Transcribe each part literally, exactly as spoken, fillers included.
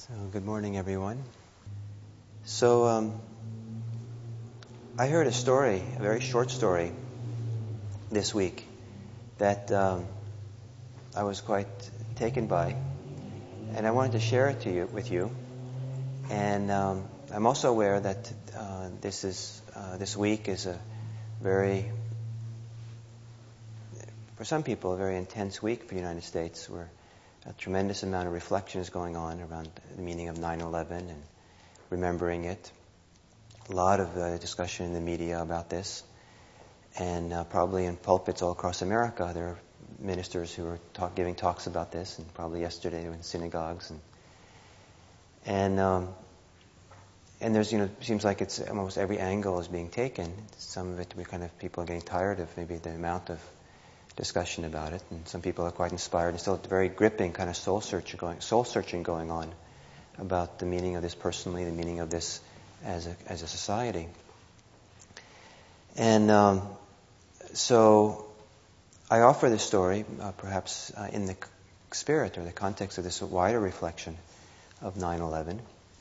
So, good morning, everyone. So, um, I heard a story, a very short story, this week that um, I was quite taken by, and I wanted to share it to you with you. And um, I'm also aware that uh, this is uh, this week is a very, for some people, a very intense week for the United States, where a tremendous amount of reflection is going on around the meaning of nine eleven and remembering it. A lot of uh, discussion in the media about this, and uh, probably in pulpits all across America, there are ministers who are talk, giving talks about this, and probably yesterday in synagogues, and and um, and there's you know it seems like it's almost every angle is being taken. Some of it we kind of people are getting tired of maybe the amount of discussion about it, and some people are quite inspired. It's still a very gripping kind of soul searching going soul searching going on about the meaning of this personally, the meaning of this as a as a society. And um, so I offer this story, uh, perhaps uh, in the spirit or the context of this wider reflection of nine eleven.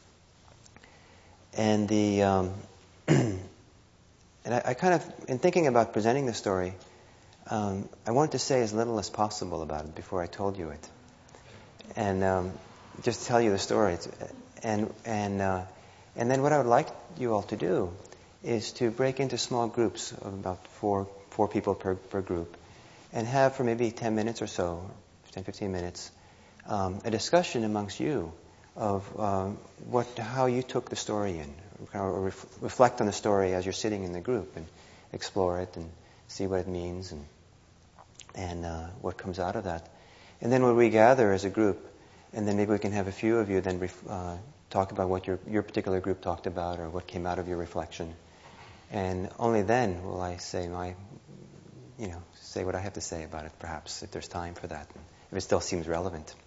And the um, and I, I kind of, in thinking about presenting the story, um, I wanted to say as little as possible about it before I told you it, and um, just tell you the story. It's, and and uh, and then what I would like you all to do is to break into small groups of about four four people per per group, and have for maybe ten minutes or so, ten, fifteen minutes, um, a discussion amongst you of um, what, how you took the story in, or ref, reflect on the story as you're sitting in the group and explore it and see what it means and and uh, what comes out of that. And then we'll regather as a group, and then maybe we can have a few of you then ref, uh, talk about what your your particular group talked about or what came out of your reflection. And only then will I say my, you know, say what I have to say about it, perhaps, if there's time for that, if it still seems relevant.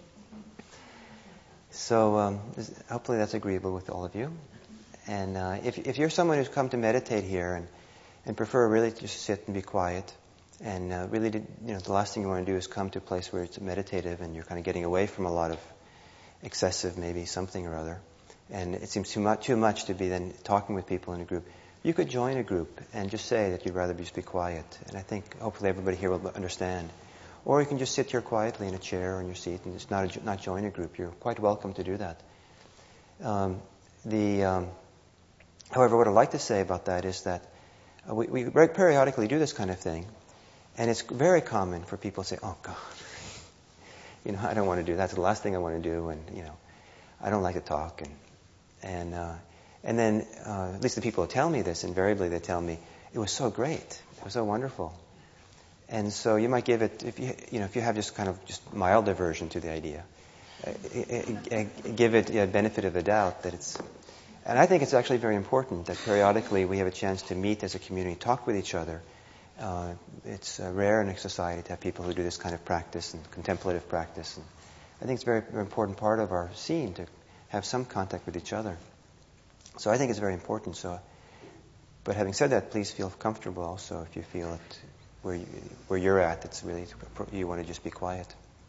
So um, hopefully that's agreeable with all of you. And uh, if if you're someone who's come to meditate here and, and prefer really to just sit and be quiet, and uh, really, to, you know, the last thing you want to do is come to a place where it's meditative and you're kind of getting away from a lot of excessive, maybe something or other, and it seems too much too much to be then talking with people in a group. You could join a group and just say that you'd rather just be quiet, and I think hopefully everybody here will understand. Or you can just sit here quietly in a chair or in your seat and just not a, not join a group. You're quite welcome to do that. Um, the um, however, what I'd like to say about that is that uh, we, we periodically do this kind of thing, and it's very common for people to say, "Oh God, you know, I don't want to do that. That's the last thing I want to do," and you know, I don't like to talk, and and uh, and then uh, at least the people who tell me this, invariably they tell me it was so great, it was so wonderful. And so you might give it, if you you know, if you have just kind of just mild aversion to the idea, uh, uh, give it a benefit of the doubt that it's. And I think it's actually very important that periodically we have a chance to meet as a community, talk with each other. Uh, it's uh, rare in a society to have people who do this kind of practice and contemplative practice. And I think it's a very, very important part of our scene to have some contact with each other. So I think it's very important. So, but having said that, please feel comfortable also if you feel it. Where, you, where you're at, it's really, you want to just be quiet.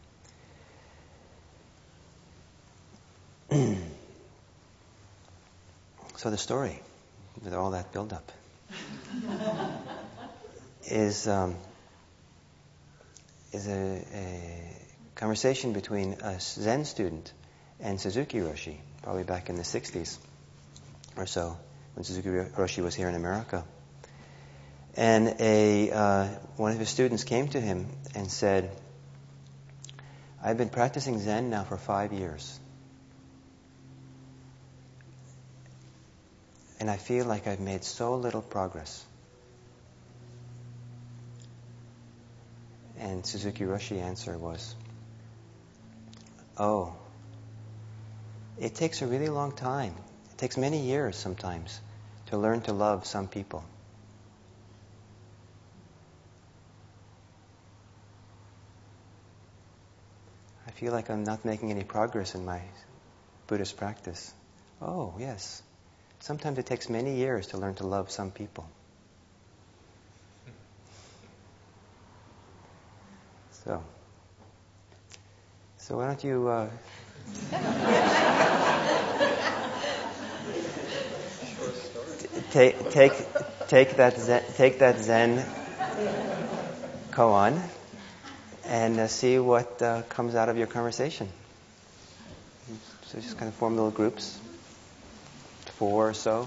So the story, with all that build-up, is um, is a, a conversation between a Zen student and Suzuki Roshi, probably back in the sixties or so, when Suzuki Roshi was here in America. And a uh, one of his students came to him and said, "I've been practicing Zen now for five years. And I feel like I've made so little progress." And Suzuki Roshi's answer was, "Oh, it takes a really long time. It takes many years sometimes to learn to love some people." I feel like I'm not making any progress in my Buddhist practice. Oh, yes. Sometimes it takes many years to learn to love some people. So, so why don't you... Uh, take take take that Zen, take that Zen koan and uh, see what uh, comes out of your conversation. So just kind of form little groups, four or so.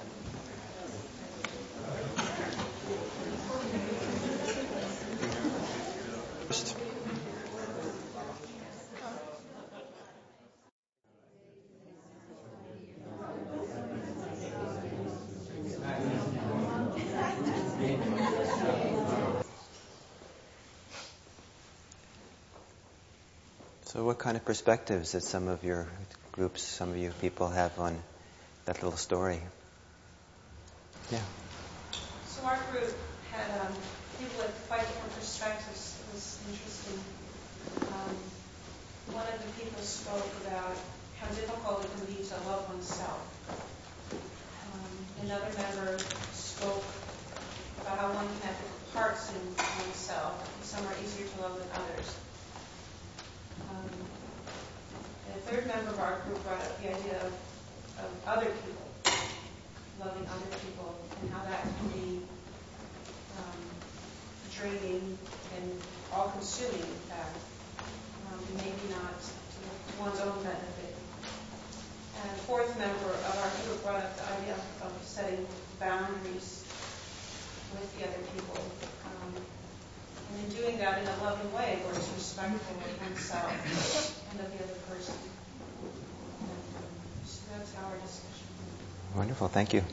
So what kind of perspectives that some of your groups, some of you people have on that little story? Yeah. So our group had um, people with quite different perspectives. It was interesting. Um, one of the people spoke about how difficult it can be to love oneself. Um, another member spoke about how one can have different parts in oneself. Some are easier to love than others. Um, and a third member of our group brought up the idea of, of other people, loving other people, and how that can be um, draining and all-consuming, in fact, um, and maybe not to one's own benefit. And a fourth member of our group brought up the idea of setting boundaries with the other people. Um, and in doing that in a loving way where it's respectful of oneself and of the other person. And so that's our discussion. Wonderful, thank you.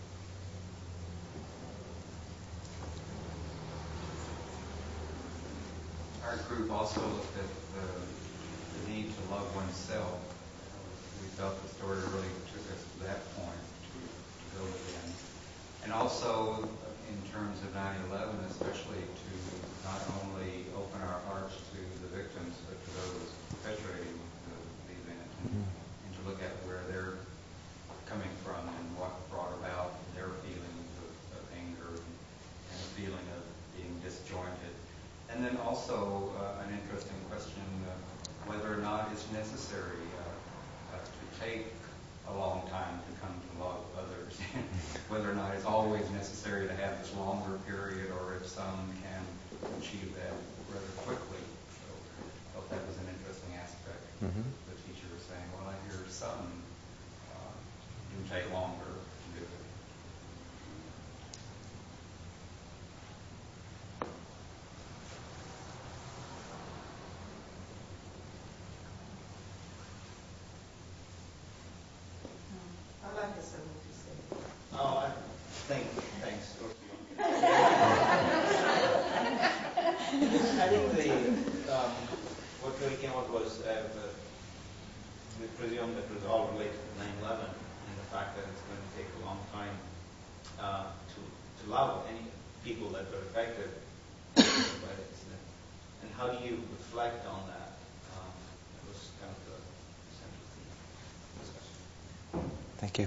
Our group also looked at the, the need to love oneself. We felt the story really took us to that point to, to go again. And also, in terms of nine eleven, especially to not only open our hearts to the victims, but to those perpetrating the, the event, and, and to look at where they're coming from and what brought about their feelings of, of anger and, and a feeling of being disjointed. And then also uh, an interesting question, uh, whether or not it's necessary uh, uh, to take a long time to come to love others. Whether or not it's always necessary to have this longer period, or if some can achieve that rather quickly. So I thought that was an interesting aspect. Mm-hmm. The teacher was saying, well, I hear some uh, do take longer to do it. I'd like to say what you said. Oh, I think, thanks. I think the, um, what really came out was uh, the, we presume that it was all related to nine eleven and the fact that it's going to take a long time uh, to, to love any people that were affected by the incident. And how do you reflect on that? Um, that was kind of the central theme of the discussion. Thank you.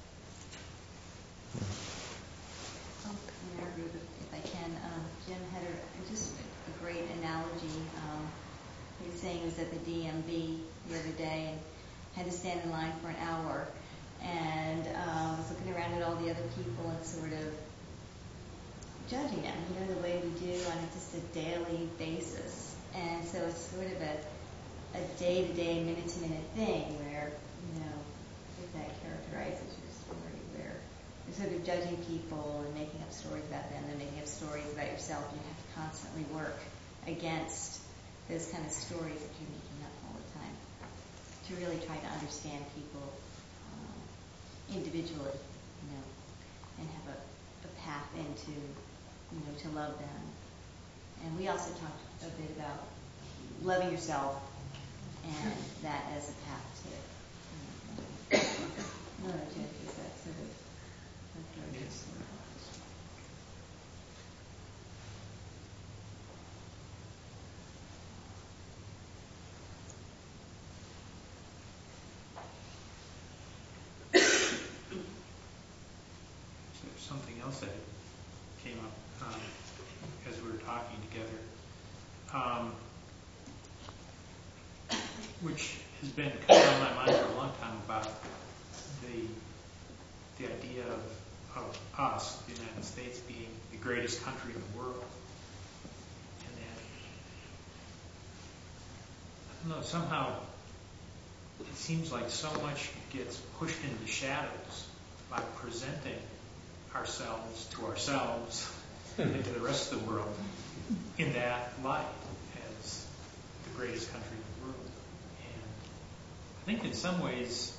Oh, in our group, if I can, um, Jim had a, just a great analogy. Um, he was saying he was at the D M V the other day and had to stand in line for an hour, and um, was looking around at all the other people and sort of judging them, you know, the way we do on just a daily basis. And so it's sort of a, a day-to-day, minute-to-minute thing where, you know, if that characterizes your story, where you're sort of judging people and making up stories about them and making up stories about yourself. You have to constantly work against those kind of stories that you're making up all the time to really try to understand people um, individually, you know, and have a, a path into, you know, to love them. And we also talked a bit about loving yourself and that as a path to, you know, no, Jeff, is that sort of like yes. Something else that came up um, as we were talking together, um, which has been kind of on my mind for a long time, about the the idea of, of us, the United States, being the greatest country in the world. And then, I don't know, somehow it seems like so much gets pushed into the shadows by presenting ourselves to ourselves and to the rest of the world in that light as the greatest country in the world. And I think in some ways,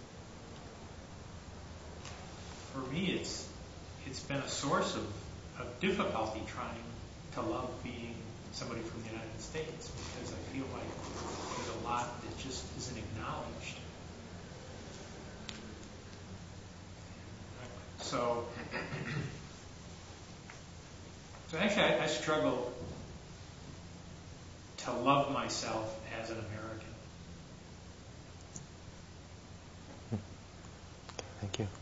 for me, it's it's been a source of, of difficulty trying to love being somebody from the United States, because I feel like there's a lot that just isn't acknowledged. So, so actually, I, I struggle to love myself as an American. Thank you.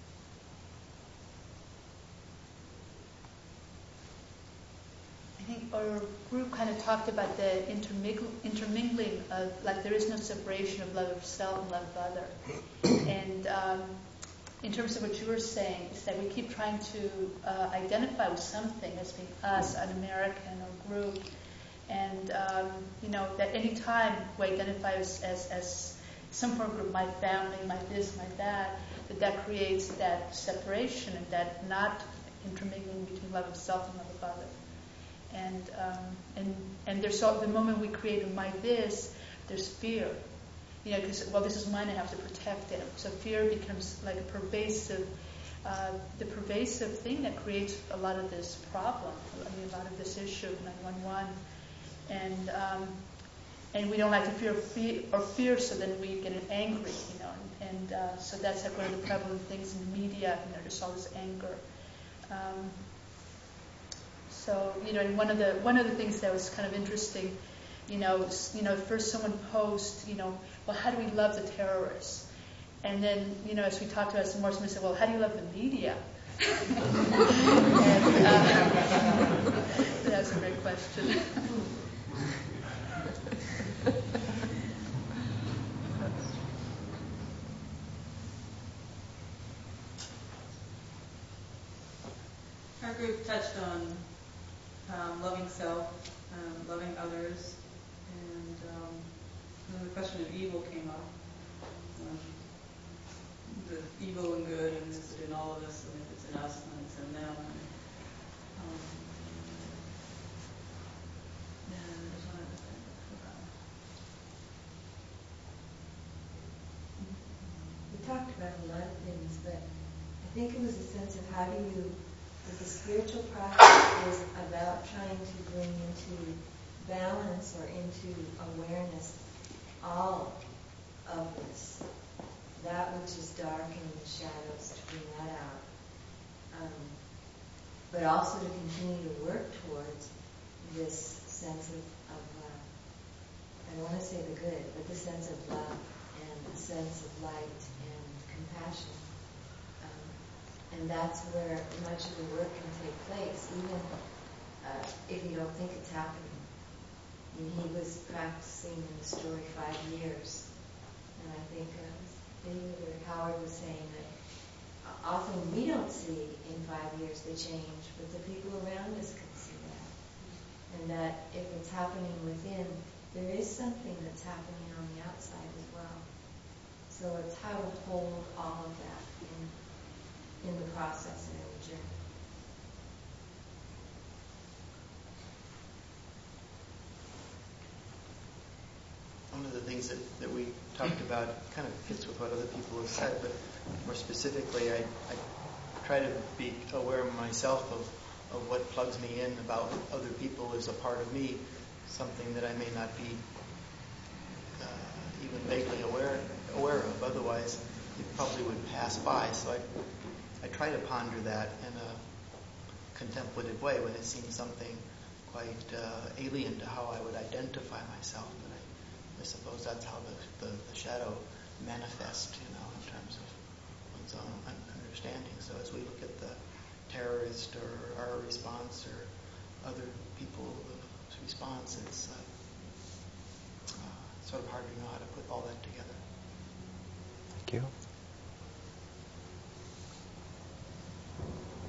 I think our group kind of talked about the intermingling, intermingling of, like, there is no separation of love of self and love of other. And um, in terms of what you were saying, is that we keep trying to uh, identify with something as being us, an American or group. And, um, you know, that any time we identify as, as, as some form of group, my family, my this, my that, that that creates that separation and that not intermingling between love of self and love of other. And um, and and there's so, the moment we create a my this, there's fear, you know, because well, this is mine, I have to protect it. So fear becomes like a pervasive, uh, the pervasive thing that creates a lot of this problem. I mean, a lot of this issue of nine one one, and um, and we don't like to fear fear or fear, so then we get angry, you know, and, and uh, so that's like one of the prevalent things in the media. You know, there's all this anger. Um, So, you know, and one of the one of the things that was kind of interesting, you know, you know, first someone posed, you know, well, how do we love the terrorists? And then, you know, as we talked about it some more, someone said, well, how do you love the media? and, uh, that's a great question. Our group touched on um, loving self, um, loving others, and um, then the question of evil came up. Um, the evil and good, and is it in all of us, and if it's in us, then it's in them. And, um, and there's one other thing I forgot. We talked about a lot of things, but I think it was a sense of how do you, that the spiritual practice is about trying to bring into balance or into awareness all of this, that which is dark and the shadows, to bring that out. Um, but also to continue to work towards this sense of, of uh, I don't want to say the good, but the sense of love and the sense of light and compassion. And that's where much of the work can take place, even uh, if you don't think it's happening. I mean, he was practicing in the story five years. And I think uh, David or Howard was saying that often we don't see in five years the change, but the people around us can see that. And that if it's happening within, there is something that's happening on the outside as well. So it's how to hold all of that in in the process and in the journey. One of the things that, that we talked about kind of fits with what other people have said, but more specifically, I, I try to be aware of myself of, of what plugs me in about other people as a part of me, something that I may not be uh, even vaguely aware aware of. Otherwise, it probably would pass by. So I I try to ponder that in a contemplative way when it seems something quite uh, alien to how I would identify myself. But I, I suppose that's how the, the, the shadow manifests, you know, in terms of one's own understanding. So as we look at the terrorist or our response or other people's response, it's uh, uh, sort of hard to know how to put all that together. Thank you.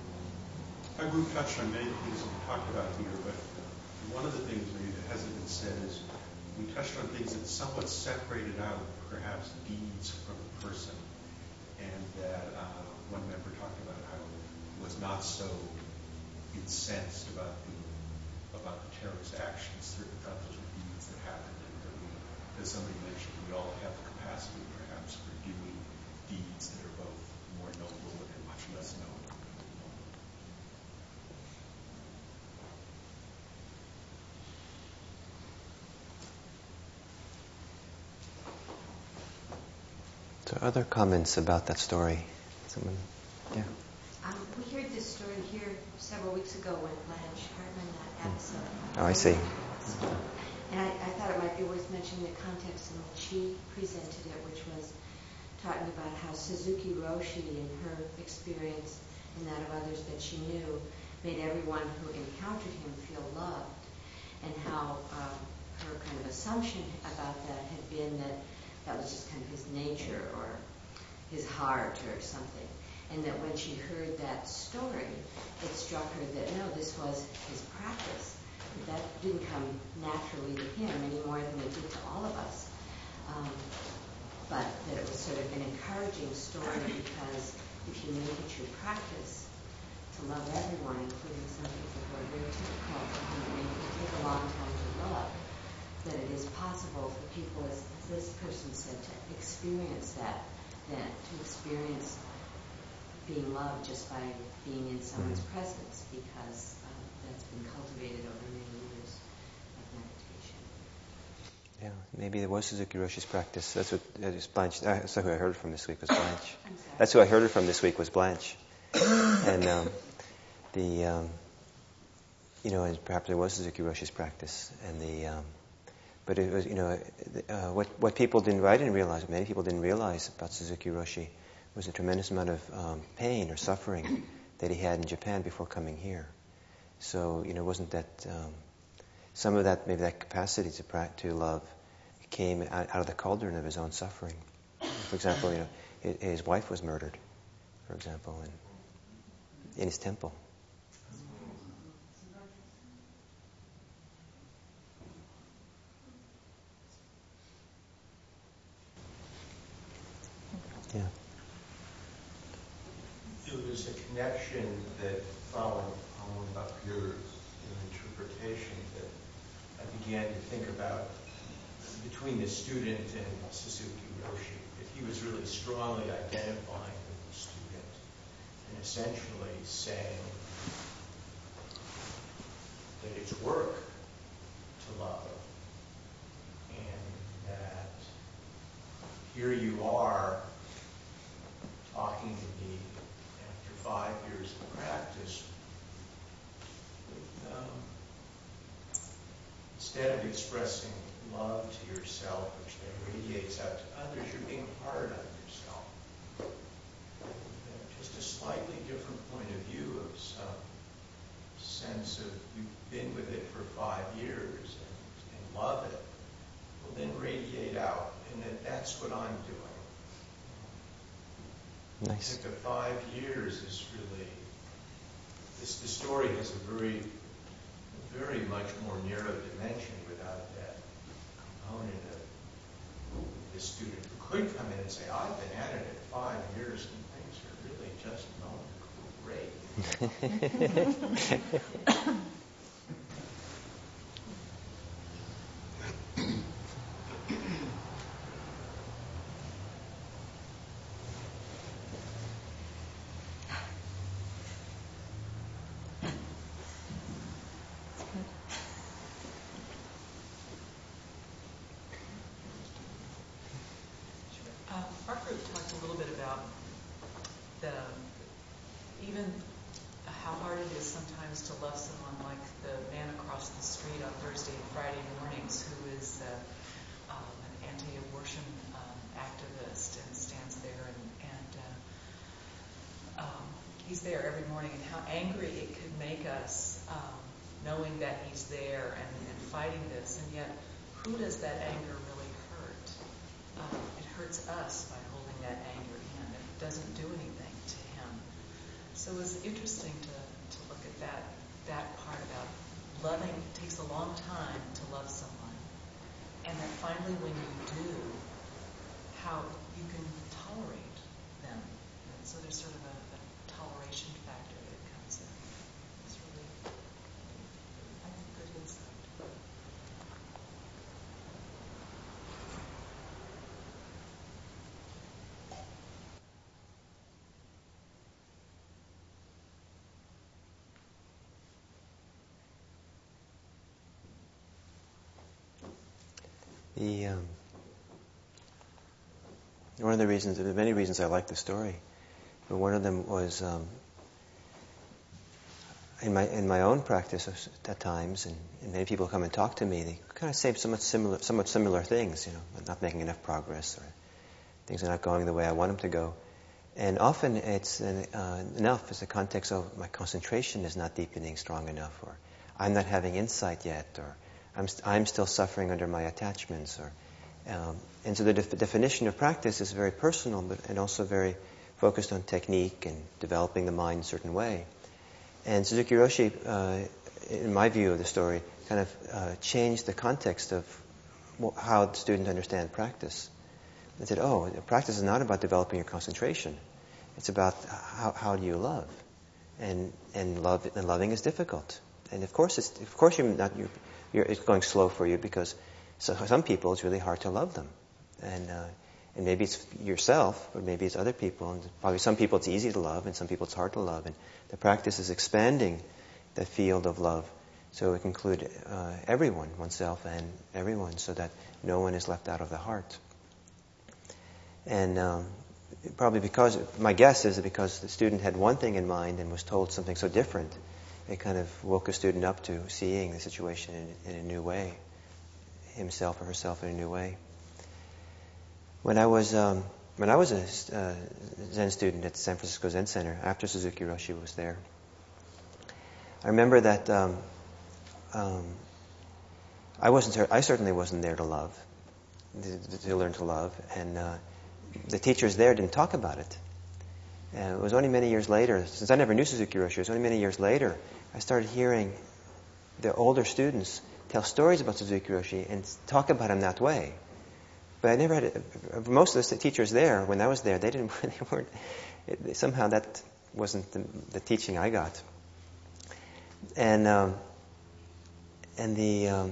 Our group touched on many things that we talked about here, but one of the things maybe that hasn't been said is we touched on things that somewhat separated out perhaps deeds from the person, and that uh, one member talked about how he was not so incensed about the about the terrorist actions, through the those were deeds that happened, and that we, as somebody mentioned, we all have the capacity perhaps for doing deeds that are both more noble and much less noble. So other comments about that story? Someone? Yeah. Um, we heard this story here several weeks ago when Blanche Hartman, that episode. Oh, I see. And I, I thought it might be worth mentioning the context in which she presented it, which was talking about how Suzuki Roshi, in her experience and that of others that she knew, made everyone who encountered him feel loved, and how um, her kind of assumption about that had been that that was just kind of his nature or his heart or something. And that when she heard that story, it struck her that, no, this was his practice. That didn't come naturally to him any more than it did to all of us. Um, but that it was sort of an encouraging story because if you make it your practice to love everyone, including some people who are very difficult and who maybe take a long time to love, that it is possible for people, as, as this person said, to experience that, that to experience being loved just by being in someone's mm-hmm. presence, because um, that's been cultivated over many years of meditation. Yeah, maybe it was Suzuki Roshi's practice. That's what that is Blanche. That's who I heard it from this week was Blanche. That's who I heard it from this week was Blanche. And um, the um, you know, and perhaps it was Suzuki Roshi's practice, and the um, but it was you know uh, what what people didn't I didn't realize many people didn't realize about Suzuki Roshi was a tremendous amount of um, pain or suffering that he had in Japan before coming here. So, you know, it wasn't that, um, some of that, maybe that capacity to pra- to love came out, out of the cauldron of his own suffering. For example, you know, his, his wife was murdered, for example, in, in his temple. Yeah. There was a connection that following on up your, your interpretation that I began to think about between the student and Suzuki Roshi. If he was really strongly identifying with the student and essentially saying that it's work to love, and that here you are talking to me after five years of practice, with, um, instead of expressing love to yourself, which then radiates out to others, you're being hard on yourself. Uh, just a slightly different point of view of some sense of you've been with it for five years and, and love it, will then radiate out, and that that's what I'm doing. Nice. I think the five years is really, this, the story has a very, very much more narrow dimension without that component of the student who could come in and say, I've been at it at five years and things are really just going great. He's there every morning, and how angry it could make us um, knowing that he's there and, and fighting this, and yet who does that anger really hurt? Um, it hurts us by holding that anger in. It doesn't do anything to him. So it was interesting to, to look at that that part about loving takes a long time to love someone, and that finally when you do, how you can tolerate them. And so there's sort of a, a toleration factor that comes in. It's really, I think, good insight. The um, one of the reasons, there are many reasons I like the story, but one of them was um, in my in my own practice at times, and, and many people come and talk to me. They kind of say somewhat similar, somewhat similar things. You know, I'm not making enough progress, or things are not going the way I want them to go. And often it's an, uh, enough as the context of my concentration is not deepening strong enough, or I'm not having insight yet, or I'm, st- I'm still suffering under my attachments. Or, um, and so the def- definition of practice is very personal, but and also very focused on technique and developing the mind in a certain way. And Suzuki Roshi, uh, in my view of the story, kind of uh, changed the context of wh- how the student understands practice. They said, oh, practice is not about developing your concentration. It's about how, how do you love. And and love and loving is difficult. And of course, it's, of course, you're not, you're, you're, it's going slow for you because so, some people it's really hard to love them, and uh, and maybe it's yourself, or maybe it's other people, and probably some people it's easy to love, and some people it's hard to love. And the practice is expanding the field of love, so it can include uh, everyone, oneself and everyone, so that no one is left out of the heart. And um, probably because my guess is that because the student had one thing in mind and was told something so different, it kind of woke a student up to seeing the situation in, in a new way, himself or herself in a new way. When I was um, when I was a uh, Zen student at San Francisco Zen Center, after Suzuki Roshi was there, I remember that um, um, I wasn't. I certainly wasn't there to love, to, to learn to love, and uh, the teachers there didn't talk about it. And it was only many years later, since I never knew Suzuki Roshi, it was only many years later I started hearing the older students tell stories about Suzuki Roshi and talk about him that way. But I never had, a, most of the teachers there, when I was there, they didn't, they weren't, it, somehow that wasn't the, the teaching I got. And, um, and the, um,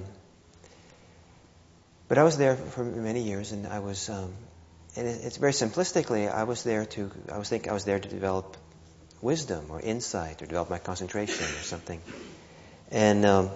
but I was there for many years, and I was, um, and it, it's very simplistically, I was there to, I was think I was there to develop wisdom or insight or develop my concentration or something. And, um,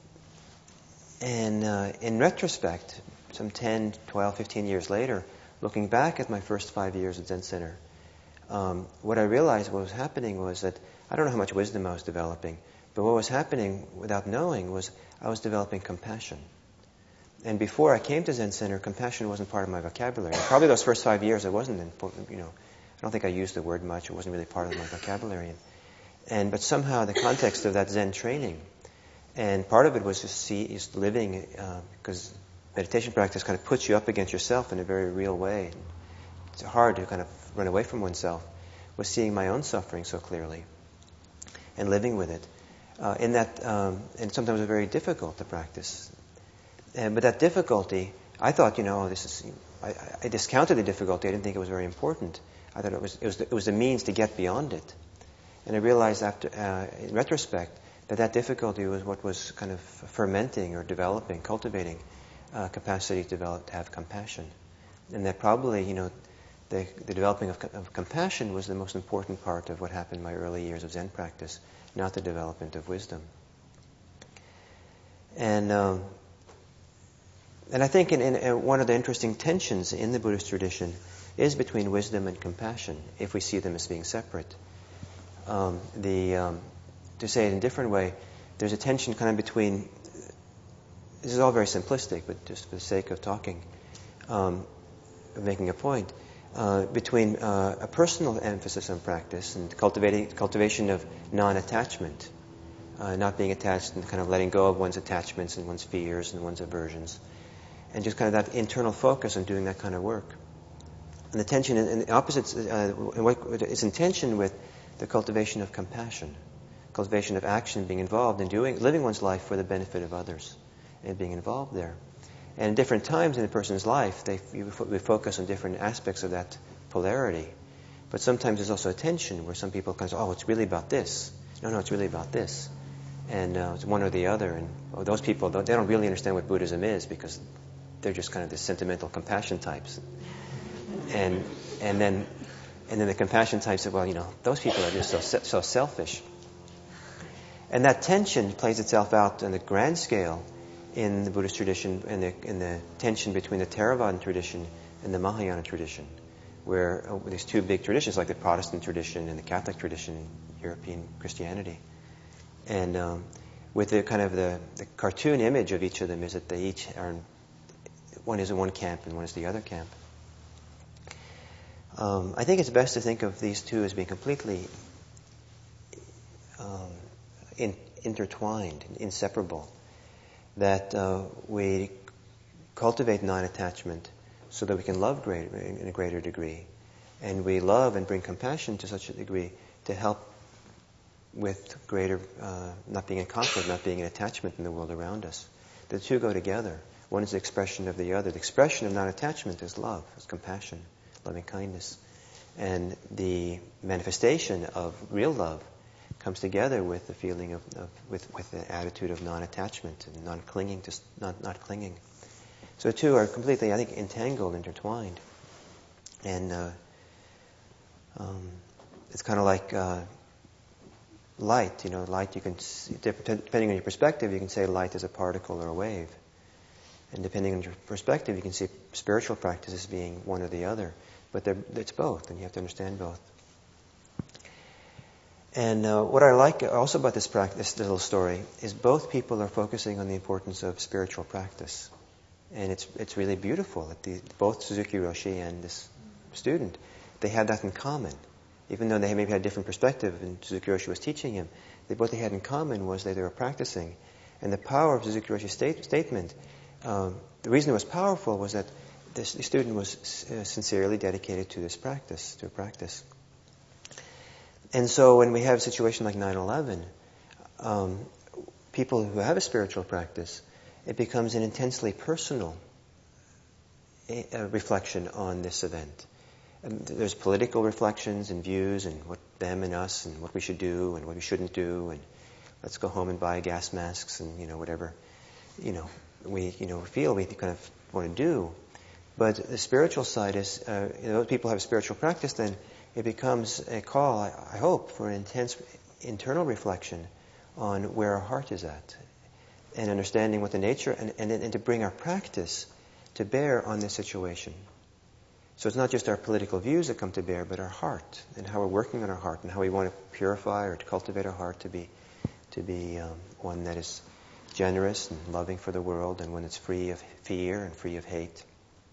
and uh, in retrospect, some ten, twelve, fifteen years later, looking back at my first five years at Zen Center, um, what I realized what was happening was that I don't know how much wisdom I was developing, but what was happening without knowing was I was developing compassion. And before I came to Zen Center, compassion wasn't part of my vocabulary. Probably those first five years, I wasn't, in, you know, I don't think I used the word much. It wasn't really part of my vocabulary. And, and but somehow the context of that Zen training, and part of it was just see, is living, uh, because meditation practice kind of puts you up against yourself in a very real way. It's hard to kind of run away from oneself. Was seeing my own suffering so clearly and living with it. Uh, in that, um, and sometimes it was very difficult to practice. And, but that difficulty, I thought, you know, oh, this is. I, I discounted the difficulty. I didn't think it was very important. I thought it was it was the, it was the means to get beyond it. And I realized after, uh, in retrospect, that that difficulty was what was kind of fermenting or developing, cultivating uh, capacity to develop, to have compassion, and that probably, you know, the, the developing of, of compassion was the most important part of what happened in my early years of Zen practice, not the development of wisdom. And um, and I think in, in, in one of the interesting tensions in the Buddhist tradition is between wisdom and compassion, if we see them as being separate. Um, the um, to say it in a different way, there's a tension kind of between. This is all very simplistic, but just for the sake of talking, um, of making a point, uh, between uh, a personal emphasis on practice and cultivating cultivation of non-attachment, uh, not being attached and kind of letting go of one's attachments and one's fears and one's aversions, and just kind of that internal focus on doing that kind of work. And the tension, and the opposite, uh, what is in tension with the cultivation of compassion. cultivation of action, being involved in doing, living one's life for the benefit of others, and being involved there. And at different times in a person's life, they we focus on different aspects of that polarity. But sometimes there's also a tension where some people kind of say, oh, it's really about this. No, no, it's really about this. And uh, it's one or the other. And oh, those people, they don't really understand what Buddhism is because they're just kind of the sentimental compassion types. And and then and then the compassion types say, well, you know, those people are just so so selfish. And that tension plays itself out on the grand scale in the Buddhist tradition, in the in the tension between the Theravadan tradition and the Mahayana tradition, where uh, these two big traditions, like the Protestant tradition and the Catholic tradition, European Christianity. And um, with the kind of the, the cartoon image of each of them is that they each are, in, one is in one camp and one is the other camp. Um, I think it's best to think of these two as being completely um, in, intertwined, inseparable. That uh, we cultivate non-attachment so that we can love greater, in a greater degree. And we love and bring compassion to such a degree to help with greater, uh, not being in conflict, not being in attachment in the world around us. The two go together. One is the expression of the other. The expression of non-attachment is love, is compassion, loving kindness. And the manifestation of real love comes together with the feeling of, of with, with the attitude of non-attachment and non-clinging to not, not clinging. So the two are completely, I think, entangled, intertwined. And uh, um, it's kind of like uh, light. You know, light you can, see, depending on your perspective, you can say light is a particle or a wave. And depending on your perspective, you can see spiritual practice as being one or the other. But it's both, and you have to understand both. And uh, what I like also about this, practice, this little story is both people are focusing on the importance of spiritual practice. And it's it's really beautiful that the, both Suzuki Roshi and this student, they had that in common. Even though they maybe had a different perspective and Suzuki Roshi was teaching him, they, what they had in common was that they were practicing. And the power of Suzuki Roshi's state, statement, um, the reason it was powerful was that this, the student was uh, sincerely dedicated to this practice, to a practice. And so when we have a situation like nine eleven, um, people who have a spiritual practice, it becomes an intensely personal uh, reflection on this event. And there's political reflections and views and what them and us and what we should do and what we shouldn't do and let's go home and buy gas masks and, you know, whatever, you know, we, you know, feel we kind of want to do. But the spiritual side is, uh, you know, people have spiritual practice, then it becomes a call, I, I hope, for an intense internal reflection on where our heart is at and understanding what the nature, and, and, and to bring our practice to bear on this situation. So it's not just our political views that come to bear, but our heart and how we're working on our heart and how we want to purify or to cultivate our heart to be to be um, one that is generous and loving for the world and one that's free of fear and free of hate.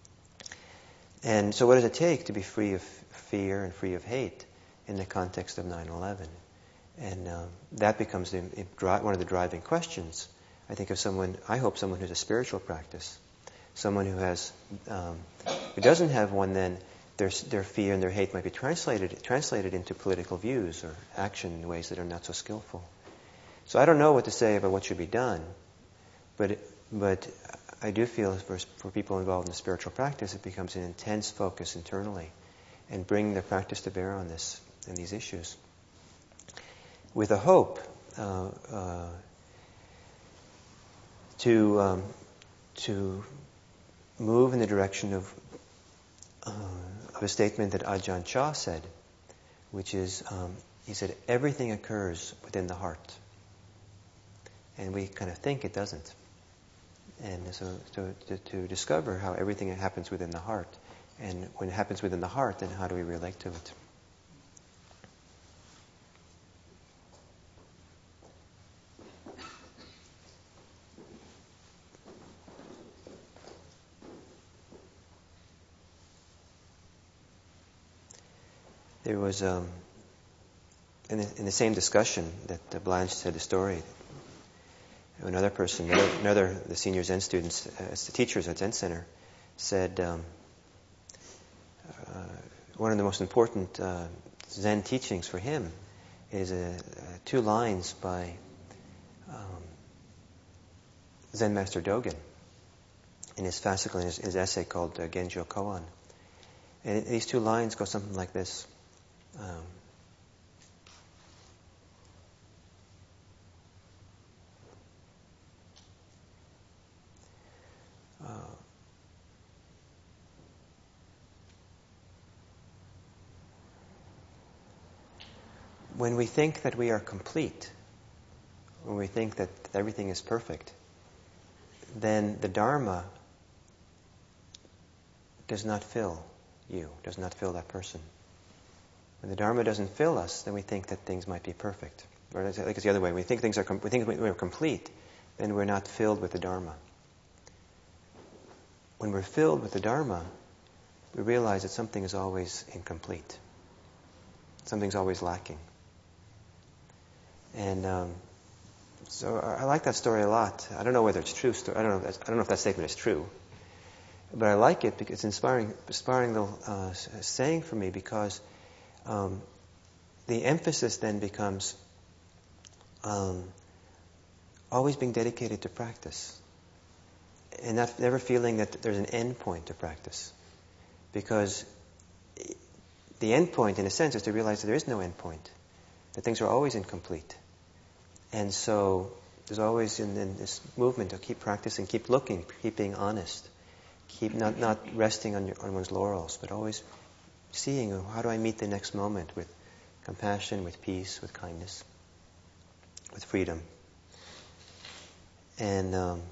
And so what does it take to be free of fear and free of hate in the context of nine eleven? And um, that becomes the, one of the driving questions. I think of someone, I hope someone who has a spiritual practice, someone who has, um, who doesn't have one, then their, their fear and their hate might be translated translated into political views or action in ways that are not so skillful. So I don't know what to say about what should be done, but but I do feel for, for people involved in the spiritual practice, it becomes an intense focus internally and bring their practice to bear on this and these issues. With a hope uh, uh, to um, to move in the direction of, uh, of a statement that Ajahn Chah said, which is, um, he said, everything occurs within the heart. And we kind of think it doesn't. And so to, to, to discover how everything happens within the heart. And when it happens within the heart, then how do we relate to it? There was, um, in, the, in the same discussion that uh, Blanche said the story, another person, another, another the senior Zen students, uh, as the teachers at Zen Center, said um, uh, one of the most important uh, Zen teachings for him is a, uh, two lines by um, Zen Master Dogen in his fascicle, in his, his essay called uh, Genjo Koan. And it, these two lines go something like this. Um, uh, when we think that we are complete, when we think that everything is perfect, then the Dharma does not fill you, does not fill that person. When the Dharma doesn't fill us, then we think that things might be perfect. Or I think it's the other way. When we think things are, com- we think we're complete, then we're not filled with the Dharma. When we're filled with the Dharma, we realize that something is always incomplete. Something's always lacking. And um, so I like that story a lot. I don't know whether it's true. Sto- I don't know. If I don't know if that statement is true, but I like it because it's inspiring, inspiring little uh, saying for me. Because um, the emphasis then becomes um, always being dedicated to practice, and not never feeling that there's an end point to practice, because the end point, in a sense, is to realize that there is no end point, that things are always incomplete. And so there's always in, in this movement to keep practicing, keep looking, keep being honest, keep not, not resting on, your, on one's laurels, but always seeing, oh, how do I meet the next moment with compassion, with peace, with kindness, with freedom. And um,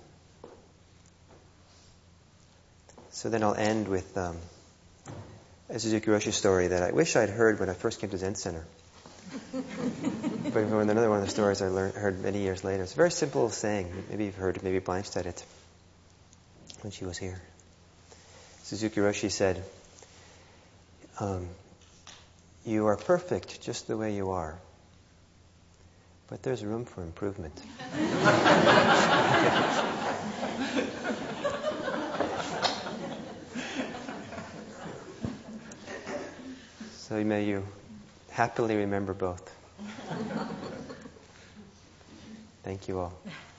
so then I'll end with um, a Suzuki Roshi story that I wish I'd heard when I first came to Zen Center. But another one of the stories I learned, heard many years later. It's a very simple saying. Maybe you've heard it. Maybe Blanche said it when she was here. Suzuki Roshi said, um, "You are perfect just the way you are, but there's room for improvement." So may you happily remember both. Thank you all.